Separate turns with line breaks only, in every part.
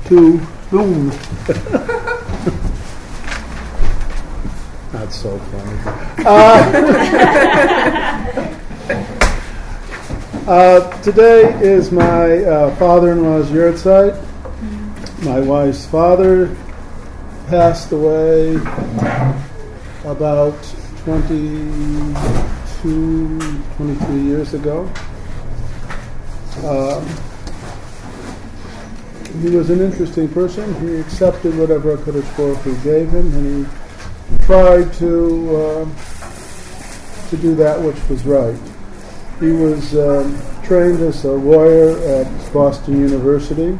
to whom? Not so funny. Today is my father-in-law's yahrzeit. My wife's father passed away about 23 years ago. He was an interesting person. He accepted whatever HaKadosh Baruch Hu gave him, and he tried to do that which was right. He was trained as a lawyer at Boston University.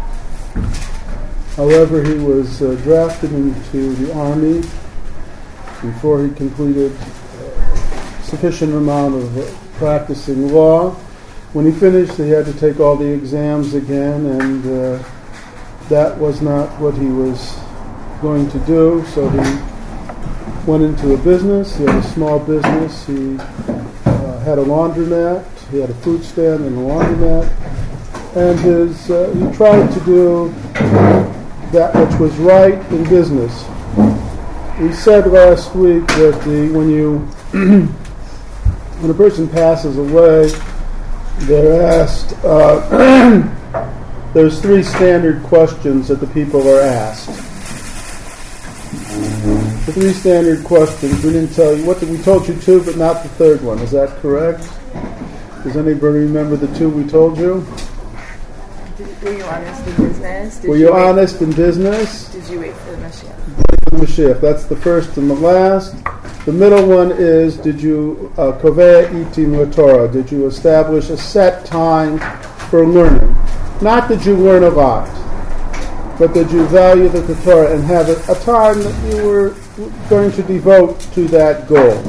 However, he was drafted into the Army before he completed a sufficient amount of practicing law. When he finished, he had to take all the exams again, and that was not what he was going to do, so he went into a business. He had a small business. He had a laundromat. He had a fruit stand and a laundromat. And he tried to do that which was right in business. We said last week that when a person passes away, they're asked, there's three standard questions that the people are asked. The three standard questions, we didn't tell you, we told you two, but not the third one. Is that correct? Does anybody remember the two we told you?
Were you honest in business?
Were you honest in business?
Did you wait for the Mashiach?
Mashiach. That's the first and the last. The middle one is, did you koveh itim Torah? Did you establish a set time for learning? Not that you learn a lot, but that you value the Torah and have a time that you were going to devote to that goal.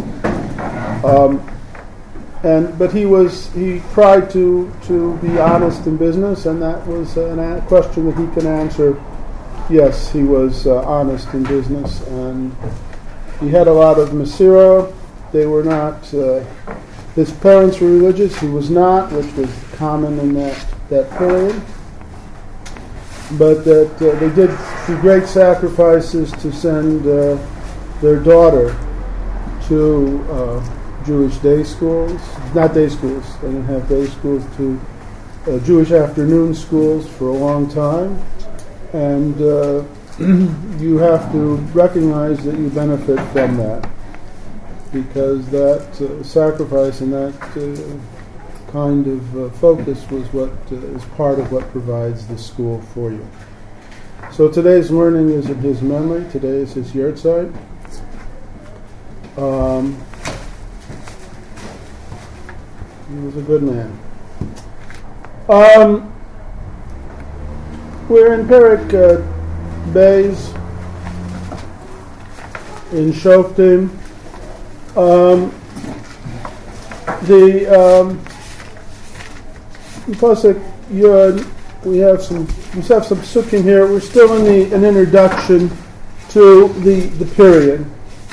But he tried to be honest in business, and that was a question that he can answer. Yes, he was honest in business, and he had a lot of Masira. They were not, his parents were religious, he was not, which was common in that period. But that they did do great sacrifices to send their daughter to Jewish day schools, not day schools, they didn't have day schools, to Jewish afternoon schools for a long time. And you have to recognize that you benefit from that, because that sacrifice and that kind of focus was what is part of what provides the school for you. So today's learning is in his memory. Today is his yahrzeit. He was a good man. We're in Perek Beis in Shoftim. The Pasuk Yud, we have some psukim here. We're still in an introduction to the period.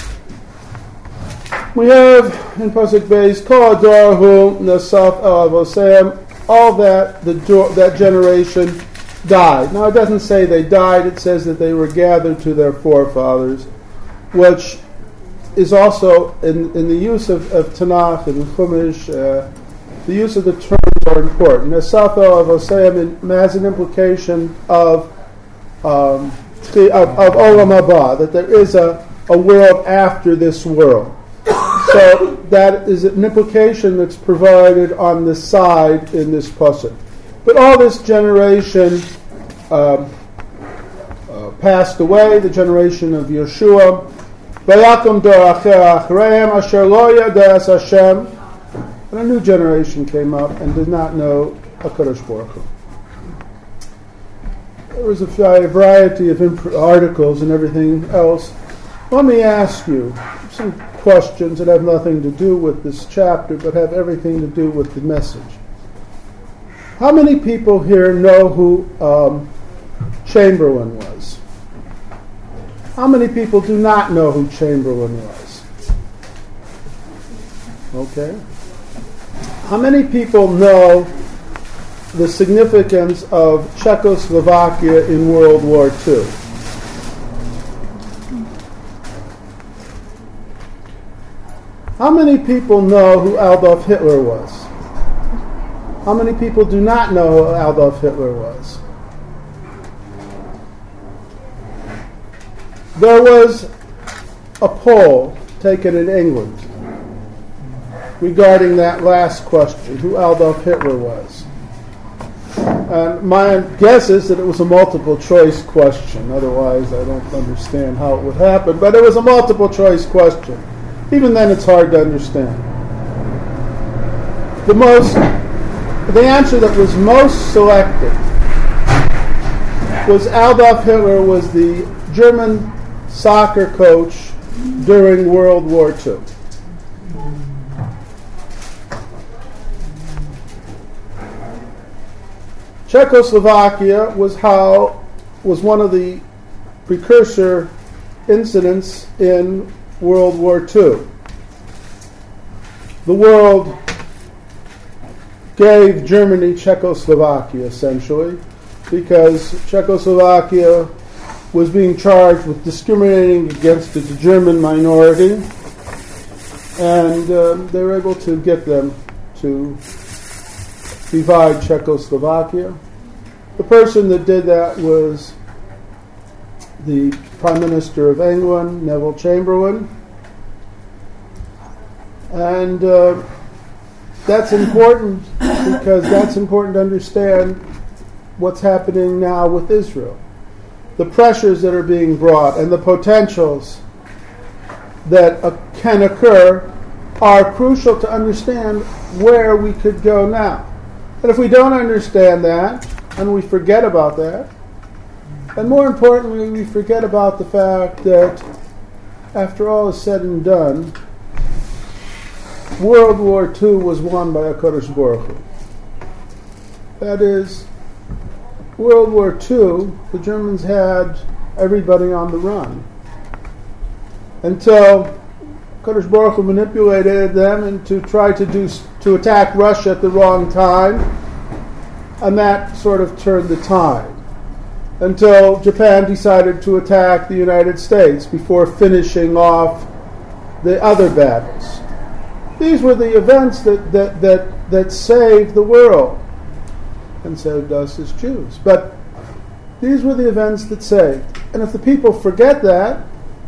We have in Pasuk Beis, Kol Adorahu Nasaf El Avoseim, all that generation died. Now it doesn't say they died, it says that they were gathered to their forefathers, which is also in the use of Tanakh and Chumash, the use of the terms are important. Nasaf El Avoseim has an implication of Olam Haba, that there is a world after this world. So that is an implication that's provided on the side in this pasuk. But all this generation passed away, the generation of Yeshua. Vayakum dor acher achreim asher lo yadas Hashem. And a new generation came up and did not know HaKadosh Baruch Hu. There was a variety of articles and everything else. Let me ask you some questions that have nothing to do with this chapter, but have everything to do with the message. How many people here know who Chamberlain was? How many people do not know who Chamberlain was? Okay. How many people know the significance of Czechoslovakia in World War II. How many people know who Adolf Hitler was? How many people do not know who Adolf Hitler was? There was a poll taken in England regarding that last question, who Adolf Hitler was. And my guess is that it was a multiple choice question. Otherwise, I don't understand how it would happen. But it was a multiple choice question. Even then, it's hard to understand. The answer that was most selected was Adolf Hitler was the German soccer coach during World War II. Czechoslovakia was one of the precursor incidents in World War II. The world gave Germany Czechoslovakia, essentially, because Czechoslovakia was being charged with discriminating against the German minority, and they were able to get them to divide Czechoslovakia. The person that did that was the Prime Minister of England, Neville Chamberlain. And that's important because that's important to understand what's happening now with Israel. The pressures that are being brought and the potentials that can occur are crucial to understand where we could go now. And if we don't understand that, and we forget about that, and more importantly, we forget about the fact that, after all is said and done, World War II was won by HaKadosh Baruch Hu. That is, World War II, the Germans had everybody on the run until HaKadosh Baruch Hu manipulated them and to try to attack Russia at the wrong time, and that sort of turned the tide until Japan decided to attack the United States before finishing off the other battles. These were the events that saved the world and saved us as Jews. But these were the events that saved. And if the people forget that,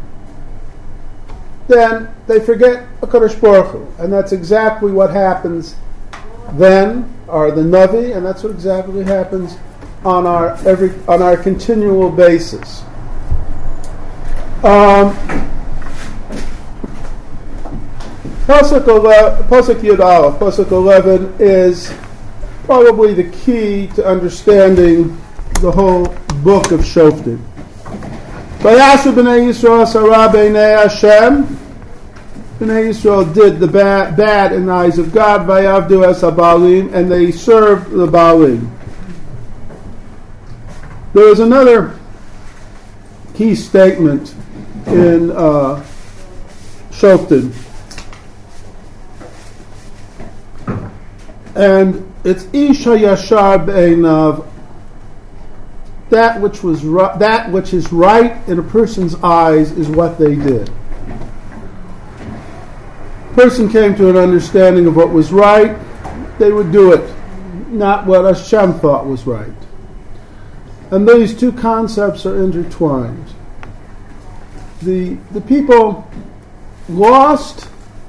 then they forget HaKadosh Baruch Hu. And that's exactly what happens then, or the Navi, and that's what exactly happens on our continual basis. Pasuk Yud Aleph, Pasuk 11, is probably the key to understanding the whole book of Shoftim. Vayashu b'nei Yisrael sarah b'nei Hashem. B'nei Yisrael did the bad in the eyes of God. Vayavdu es ha'baalim, and they served the Baalim. There is another key statement in Shoftim, and it's Ish HaYashar B'einav. That which is right in a person's eyes is what they did. A person came to an understanding of what was right, they would do it, not what Hashem thought was right. And these two concepts are intertwined. The people lost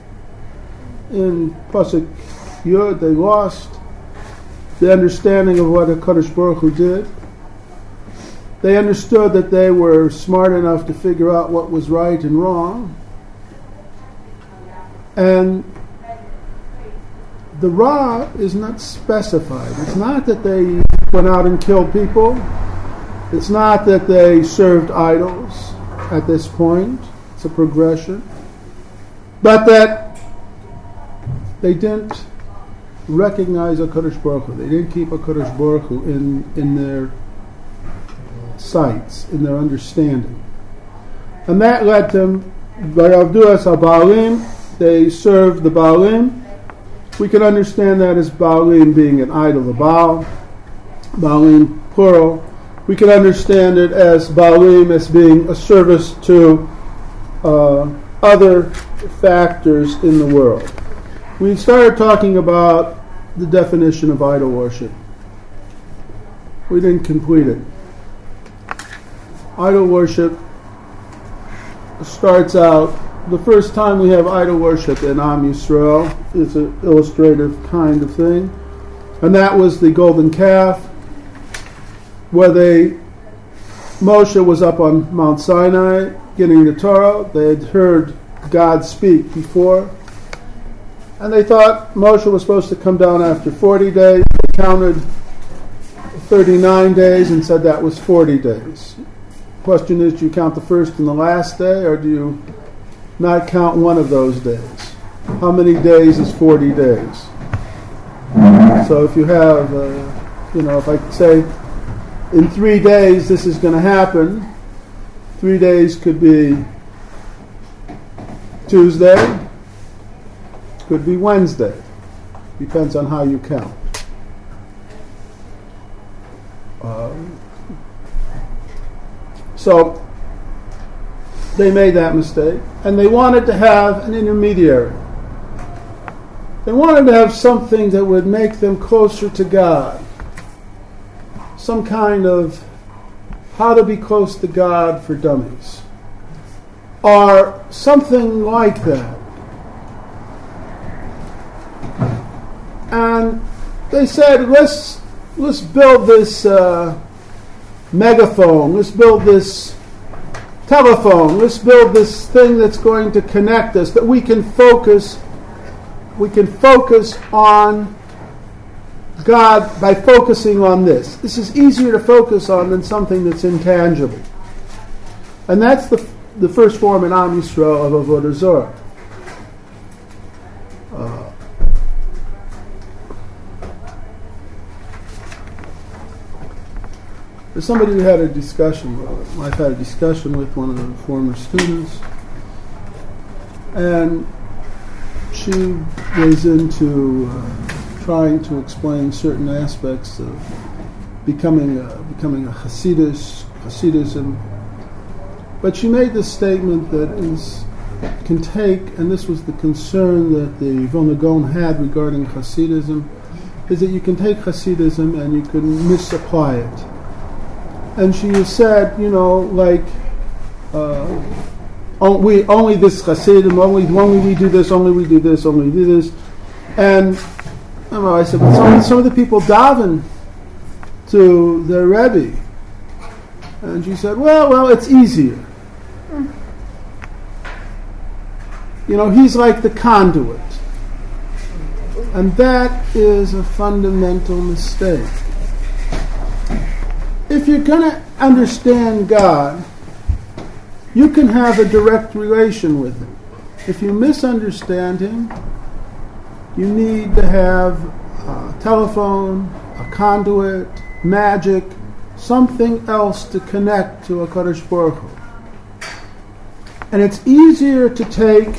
in Pasuk Yud, they lost the understanding of what HaKadosh Baruch Hu did. They understood that they were smart enough to figure out what was right and wrong. And the Ra is not specified. It's not that they went out and killed people. It's not that they served idols at this point. It's a progression. But that they didn't recognize HaKadosh Baruch Hu. They didn't keep HaKadosh Baruch Hu in their sights, in their understanding. And that led them, Vayavdu es ha'baalim, they served the Baalim. We can understand that as Baalim being an idol of Baal. Baalim plural. We can understand it as Baalim as being a service to other factors in the world. We started talking about the definition of idol worship. We didn't complete it. Idol worship starts out, the first time we have idol worship in Am Yisrael is an illustrative kind of thing, and that was the golden calf, where Moshe was up on Mount Sinai getting the Torah. They had heard God speak before, and they thought Moshe was supposed to come down after 40 days. They counted 39 days and said that was 40 days. Question is, do you count the first and the last day, or do you not count one of those days? How many days is 40 days? So if you have, if I say in 3 days this is going to happen, 3 days could be Tuesday, could be Wednesday. Depends on how you count. So they made that mistake, and they wanted to have an intermediary. They wanted to have something that would make them closer to God. Some kind of how to be close to God for dummies. Or something like that. And they said, let's build this megaphone, let's build this telephone, let's build this thing that's going to connect us, that we can focus on God by focusing on this. This is easier to focus on than something that's intangible. And that's the first form in Am Yisrael of Avodah Zorah. There's somebody who had a discussion, I've had a discussion with one of the former students, and she was into trying to explain certain aspects of becoming a Hasidism. But she made this statement that can take, and this was the concern that the Vilna Gaon had regarding Hasidism, is that you can take Hasidism and you can misapply it. And she said, only this Hasidim, only we do this, only we do this, only we do this. And I said, but some of the people daven to their Rebbe. And she said, well, it's easier. He's like the conduit. And that is a fundamental mistake. If you're going to understand God, you can have a direct relation with Him. If you misunderstand Him, you need to have a telephone, a conduit, magic, something else to connect to HaKadosh Baruch Hu. And it's easier to take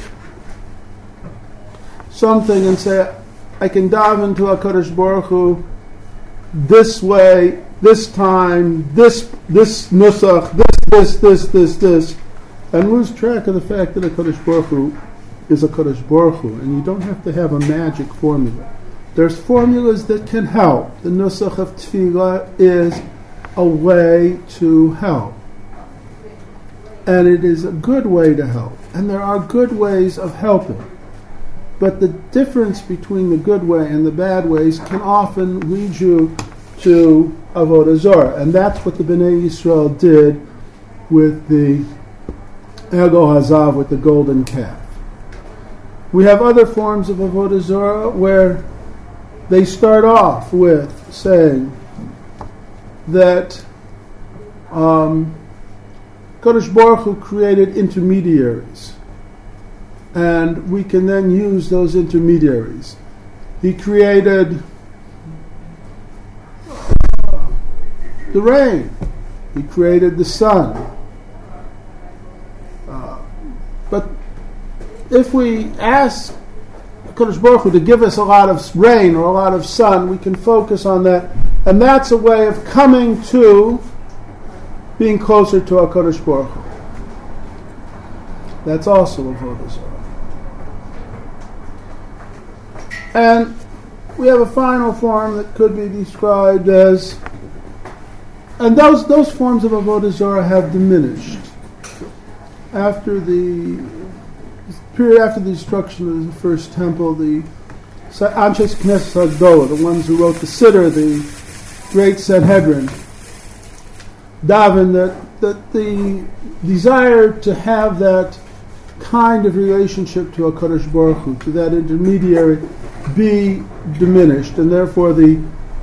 something and say, I can dive into HaKadosh Baruch Hu this way, this time, this nusach, this, and lose track of the fact that HaKadosh Baruch Hu is HaKadosh Baruch Hu, and you don't have to have a magic formula. There's formulas that can help. The nusach of tefillah is a way to help. And it is a good way to help. And there are good ways of helping. But the difference between the good way and the bad ways can often lead you to Avodah Zorah. And that's what the Bnei Yisrael did with the Ego Hazav, with the golden calf. We have other forms of Avodah Zorah where they start off with saying that Kadosh Baruch Hu created intermediaries, and we can then use those intermediaries. He created the rain. He created the sun. But if we ask Kadosh Baruch Hu to give us a lot of rain or a lot of sun, we can focus on that And that's a way of coming to being closer to HaKadosh Baruch Hu. That's also Avodah Zarah. And we have a final form that could be described as, and those forms of Avodah Zarah have diminished after the destruction of the first temple. The Anshes Knesset Hagdolah, the ones who wrote the Siddur, the great Sanhedrin, daven that the desire to have that kind of relationship to HaKadosh Baruch Hu, to that intermediary, be diminished, and therefore the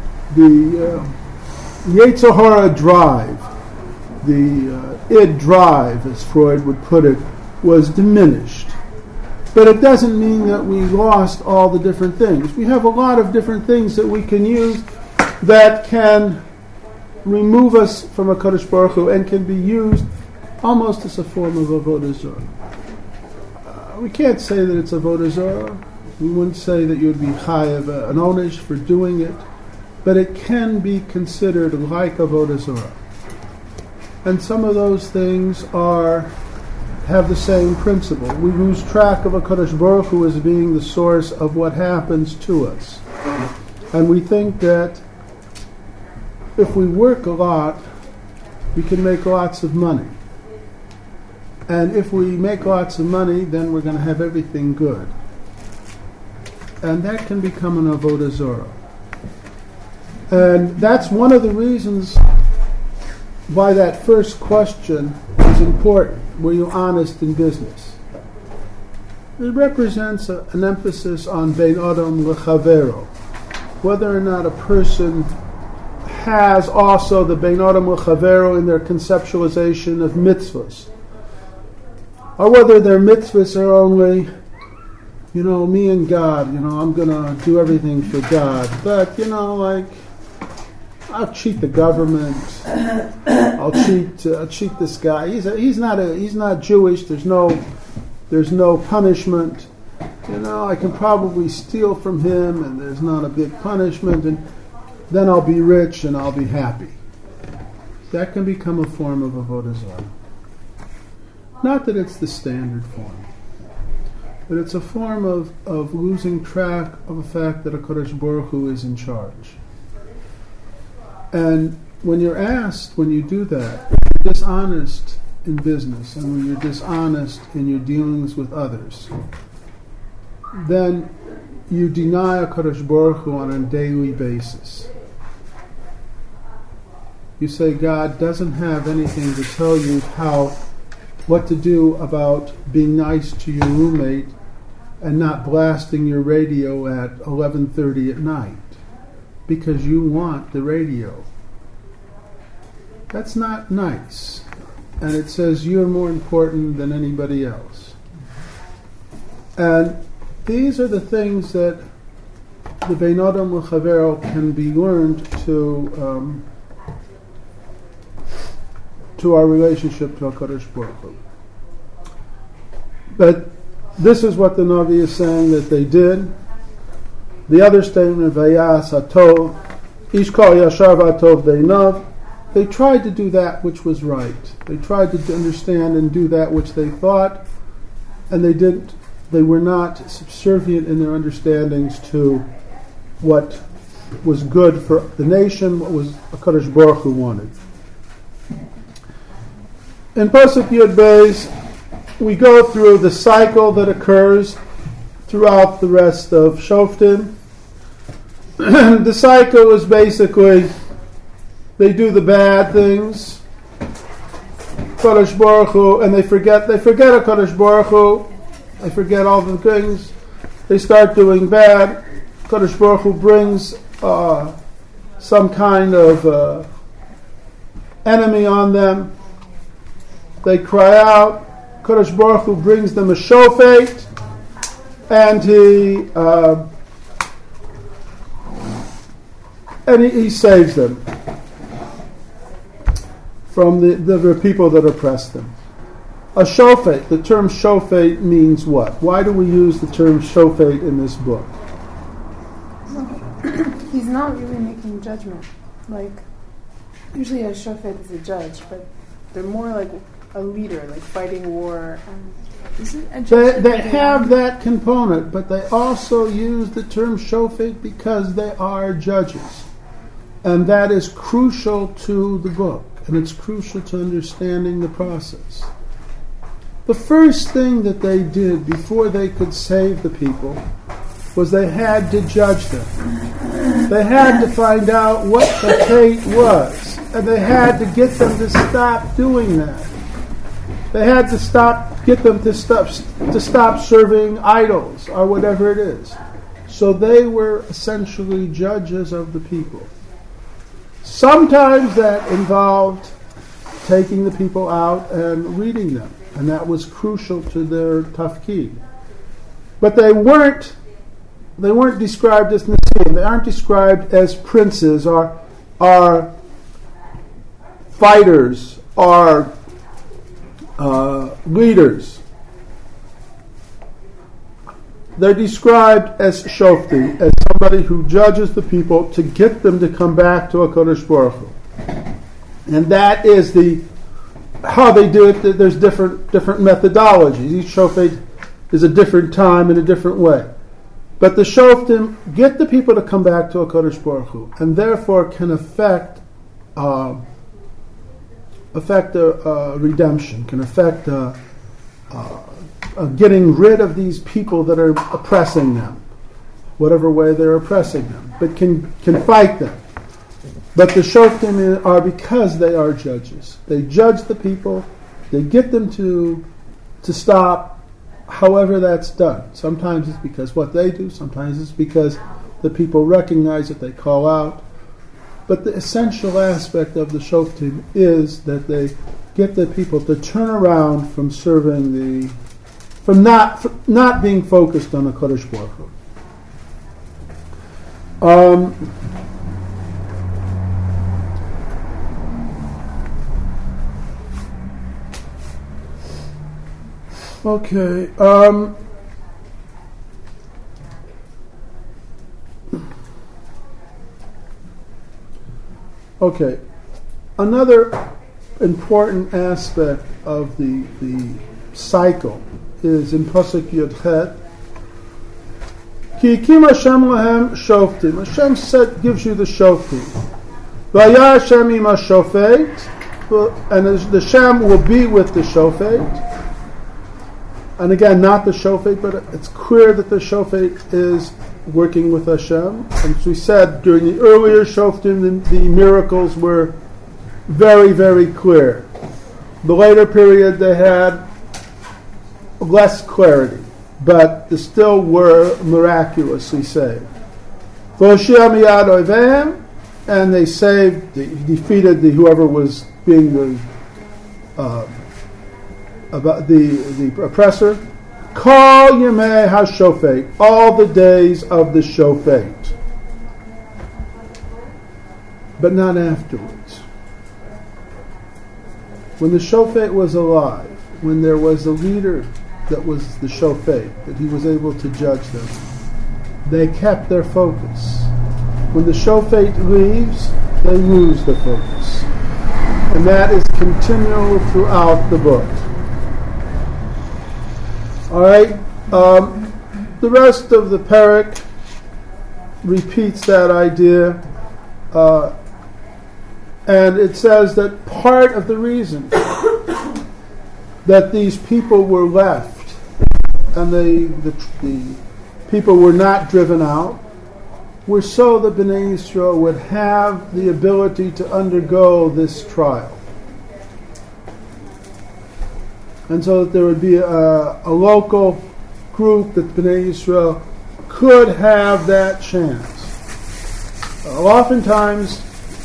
Yetzer Hara drive, the id drive, as Freud would put it, was diminished. But it doesn't mean that we lost all the different things. We have a lot of different things that we can use that can remove us from HaKadosh Baruch Hu and can be used almost as a form of Avodah Zarah. We can't say that it's Avodah Zarah. We wouldn't say that you would be chayav an onish for doing it, but it can be considered like Avodah Zarah. And some of those things have the same principle. We lose track of HaKadosh Baruch Hu as being the source of what happens to us. And we think that if we work a lot, we can make lots of money. And if we make lots of money, then we're going to have everything good. And that can become an Avodah Zarah. And that's one of the reasons why that first question is important. Were you honest in business? It represents an emphasis on Bein Adam L'Chavero, whether or not a person has also the Bein Adam L'Chavero in their conceptualization of mitzvahs, or whether their mitzvahs are only, me and God, I'm going to do everything for God, but, I'll cheat the government. I'll cheat this guy. He's not Jewish. There's no punishment. I can probably steal from him, and there's not a big punishment, and then I'll be rich and I'll be happy. That can become a form of Avodah Zarah. Not that it's the standard form, but it's a form of losing track of the fact that HaKadosh Baruch Hu is in charge. And when you're asked, when you do that, you're dishonest in business, and when you're dishonest in your dealings with others, then you deny HaKadosh Baruch Hu on a daily basis. You say God doesn't have anything to tell you what to do about being nice to your roommate and not blasting your radio at 11:30 at night, because you want the radio. That's not nice. And it says you're more important than anybody else. And these are the things that the Bein Adam L'Chavero can be learned to our relationship to HaKadosh Baruch Hu. But this is what the Navi is saying that they did. The other statement, Vayas HaTov, Ish Kol Yashar V'Atov Beinav, they tried to do that which was right. They tried to understand and do that which they thought, and they didn't. They were not subservient in their understandings to what was good for the nation, what was HaKadosh Baruch Hu wanted. In Pasuk Yud Beis, we go through the cycle that occurs throughout the rest of Shoftim. The cycle is basically, they do the bad things, HaKadosh Baruch Hu, and they forget HaKadosh Baruch Hu, they forget all the things, they start doing bad, HaKadosh Baruch Hu brings some kind of enemy on them, they cry out, HaKadosh Baruch Hu brings them a shofet, and he saves them from the people that oppress them. A shofet, the term shofet means what? Why do we use the term shofet in this book?
He's not really making judgment. like, usually a shofet is a judge, but they're more like a leader, like fighting war. Is it a judge?
They have that component, but they also use the term shofet because they are judges. And that is crucial to the book, and it's crucial to understanding the process. The first thing that they did before they could save the people was they had to judge them. They had to find out what the fate was, and they had to get them to stop doing that. They had to get them to stop serving idols or whatever it is. So they were essentially judges of the people. Sometimes that involved taking the people out and reading them, and that was crucial to their tafkid. But they weren't described as Nasiim. They aren't described as princes or fighters or leaders. They're described as shoftim, as somebody who judges the people to get them to come back to HaKadosh Baruch Hu. And that is how they do it. There's different methodologies. Each shofet is a different time in a different way. But the shoftim get the people to come back to HaKadosh Baruch Hu, and therefore can affect redemption, can affect getting rid of these people that are oppressing them, whatever way they're oppressing them, but can fight them. But the shoftim are because they are judges. They judge the people, they get them to stop. However that's done. Sometimes it's because what they do, sometimes it's because the people recognize it, they call out. But the essential aspect of the shoftim is that they get the people to turn around from from not being focused on the HaKadosh Baruch Hu. Okay. Okay. Another important aspect of the cycle is in Pasuk Yud Chet. Ki Hakim Hashem lahem shoftim. Hashem gives you the shoftim. Vayar Hashem im hashofet, and the Hashem will be with the shofet. And again, not the shofet, but it's clear that the shofet is working with Hashem. And as we said, during the earlier shoftim, the miracles were very, very clear. The later period, they had less clarity, but they still were miraculously saved. And they defeated whoever was being the oppressor. Kol Yemei HaShofet, all the days of the Shofet, but not afterwards. When the Shofet was alive, when there was a leader that was the Shofet, that he was able to judge them, they kept their focus. When the Shofet leaves, they lose the focus. And that is continual throughout the book. All right, the rest of the parak repeats that idea, and it says that part of the reason that these people were left and the people were not driven out were so that Bnei Yisrael would have the ability to undergo this trial. And so that there would be a local group that Bnei Yisrael could have that chance. Oftentimes,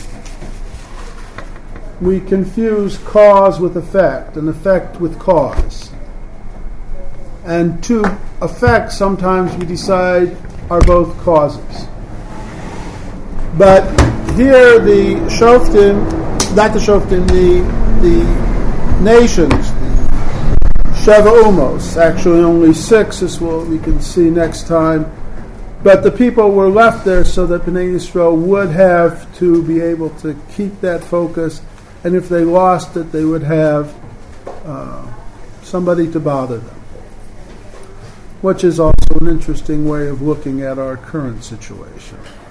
we confuse cause with effect, and effect with cause. And two effects, sometimes we decide, are both causes. But here the Shoftim, not the Shoftim, the nations, Sheva Umos, actually only 6, as we can see next time. But the people were left there so that Bnei Yisrael would have to be able to keep that focus, and if they lost it, they would have somebody to bother them, which is also an interesting way of looking at our current situation.